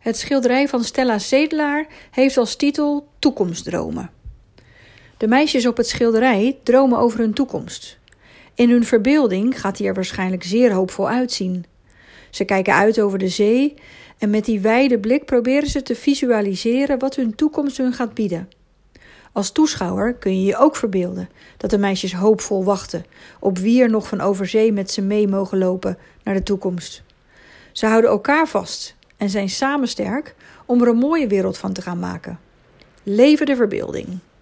Het schilderij van Stella Sedelaar heeft als titel Toekomstdromen. De meisjes op het schilderij dromen over hun toekomst. In hun verbeelding gaat die er waarschijnlijk zeer hoopvol uitzien. Ze kijken uit over de zee en met die wijde blik proberen ze te visualiseren wat hun toekomst hun gaat bieden. Als toeschouwer kun je je ook verbeelden dat de meisjes hoopvol wachten op wie er nog van over zee met ze mee mogen lopen naar de toekomst. Ze houden elkaar vast en zijn samen sterk om er een mooie wereld van te gaan maken. Leven de verbeelding!